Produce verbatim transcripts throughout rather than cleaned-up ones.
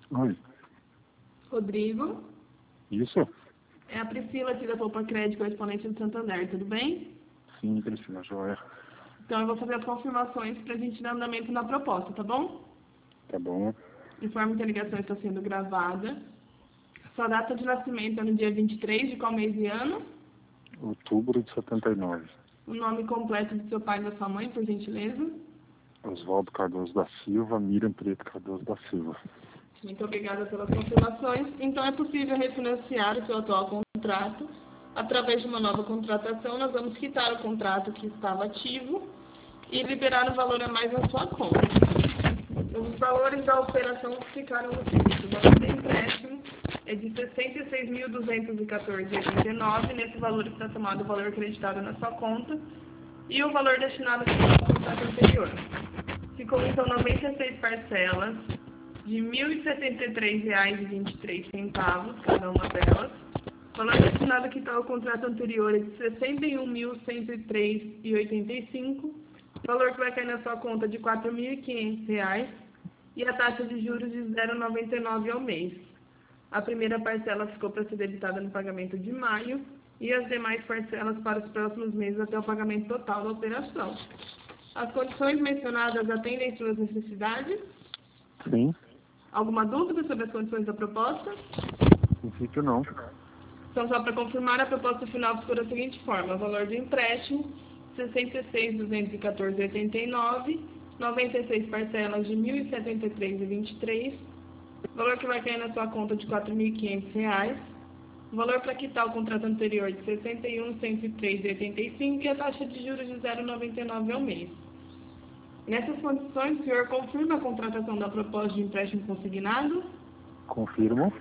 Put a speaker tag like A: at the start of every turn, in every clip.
A: Oi.
B: Rodrigo.
A: Isso?
B: É a Priscila aqui da Poupa Crédito, correspondente do Santander, tudo bem?
A: Sim, Priscila, joia.
B: Então eu vou fazer as confirmações para a gente dar andamento na proposta, tá bom?
A: Tá bom.
B: Informe que a ligação está sendo gravada. Sua data de nascimento é no dia vinte e três de qual mês e ano?
A: Outubro de setenta e nove.
B: O nome completo do seu pai e da sua mãe, por gentileza?
A: Oswaldo Cardoso da Silva, Miriam Preto Cardoso da Silva.
B: Muito obrigada pelas confirmações. Então é possível refinanciar o seu atual contrato. Através de uma nova contratação, nós vamos quitar o contrato que estava ativo e liberar o valor a mais na sua conta. Os valores da operação ficaram no seguinte: o valor do empréstimo é de sessenta e seis mil duzentos e quatorze reais e oitenta e nove centavos. Nesse valor está tomado o valor acreditado na sua conta e o valor destinado ao contrato anterior. Ficou então noventa e seis parcelas de mil e setenta e três reais e vinte e três centavos, cada uma delas. O valor destinado a quitar o contrato anterior é de sessenta e um mil cento e três reais e oitenta e cinco centavos. O valor que vai cair na sua conta é de quatro mil e quinhentos reais e a taxa de juros de zero vírgula noventa e nove ao mês. A primeira parcela ficou para ser debitada no pagamento de maio e as demais parcelas para os próximos meses até o pagamento total da operação. As condições mencionadas atendem suas necessidades?
A: Sim.
B: Alguma dúvida sobre as condições da proposta?
A: No princípio, não.
B: Então, só para confirmar, a proposta final ficou da seguinte forma: o valor do empréstimo, sessenta e seis mil duzentos e quatorze reais e oitenta e nove centavos, noventa e seis parcelas de mil e setenta e três reais e vinte e três centavos, valor que vai cair na sua conta de quatro mil e quinhentos reais, valor para quitar o contrato anterior de sessenta e um mil cento e três reais e oitenta e cinco centavos e a taxa de juros de zero vírgula noventa e nove ao mês. Nessas condições, o senhor confirma a contratação da proposta de empréstimo consignado?
A: Confirmo.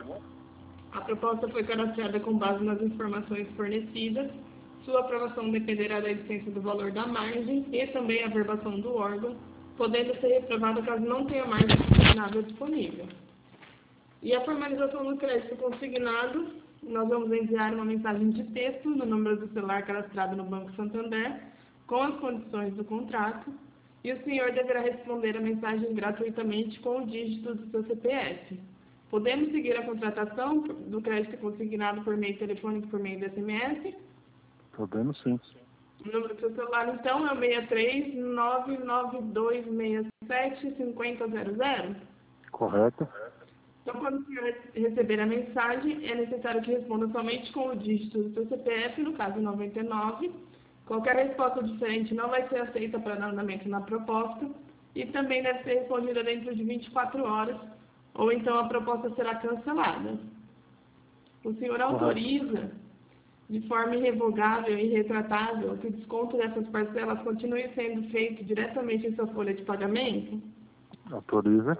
B: A proposta foi cadastrada com base nas informações fornecidas. Sua aprovação dependerá da existência do valor da margem e também a averbação do órgão, podendo ser reprovada caso não tenha margem consignável disponível. E a formalização do crédito consignado, nós vamos enviar uma mensagem de texto no número do celular cadastrado no Banco Santander, com as condições do contrato, e o senhor deverá responder a mensagem gratuitamente com o dígito do seu C P F. Podemos seguir a contratação do crédito consignado por meio telefônico e por meio do S M S?
A: Podemos sim.
B: O número do seu celular, então, é o seis três nove nove dois seis sete cinco zero zero zero?
A: Correto.
B: Então, quando o senhor receber a mensagem, é necessário que responda somente com o dígito do seu C P F, no caso noventa e nove. Qualquer resposta diferente não vai ser aceita para dar andamento na proposta e também deve ser respondida dentro de vinte e quatro horas, ou então a proposta será cancelada. O senhor autoriza, de forma irrevogável e irretratável, que o desconto dessas parcelas continue sendo feito diretamente em sua folha de pagamento?
A: Autoriza.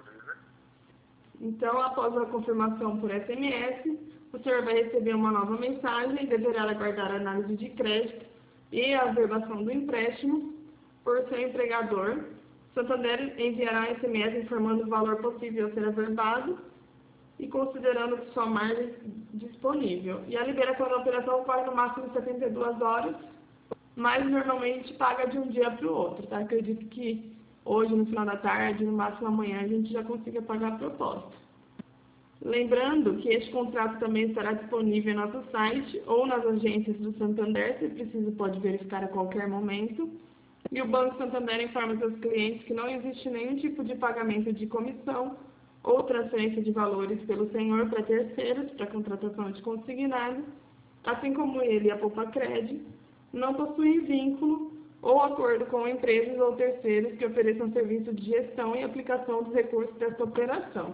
B: Então, após a confirmação por S M S, o senhor vai receber uma nova mensagem e deverá aguardar a análise de crédito e a averbação do empréstimo por seu empregador. Santander enviará S M S informando o valor possível a ser averbado e considerando sua margem disponível. E a liberação da operação ocorre no máximo em setenta e duas horas, mas normalmente paga de um dia para o outro, tá? Acredito que hoje, no final da tarde, no máximo amanhã, a gente já consiga pagar a proposta. Lembrando que este contrato também estará disponível em nosso site ou nas agências do Santander, se preciso pode verificar a qualquer momento. E o Banco Santander informa seus clientes que não existe nenhum tipo de pagamento de comissão ou transferência de valores pelo senhor para terceiros, para contratação de consignado, assim como ele e a Poupa Crédito não possuem vínculo ou acordo com empresas ou terceiros que ofereçam serviço de gestão e aplicação dos recursos desta operação.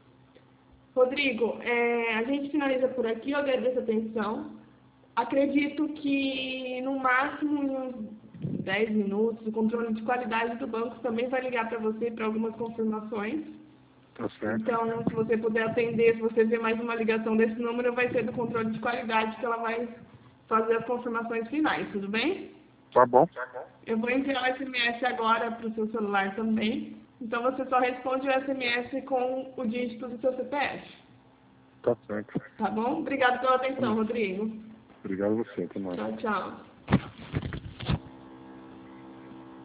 B: Rodrigo, é, a gente finaliza por aqui, eu agradeço a atenção. Acredito que no máximo em uns dez minutos, o controle de qualidade do banco também vai ligar para você para algumas confirmações.
A: Tá certo.
B: Então, se você puder atender, se você ver mais uma ligação desse número, vai ser do controle de qualidade que ela vai fazer as confirmações finais, tudo bem?
A: Tá bom.
B: Eu vou enviar o S M S agora para o seu celular também. Então, você só responde o S M S com o dígito do seu C P F.
A: Tá certo.
B: Tá bom? Obrigado pela atenção, Rodrigo.
A: Obrigado a você. Até mais.
B: Tchau, tchau.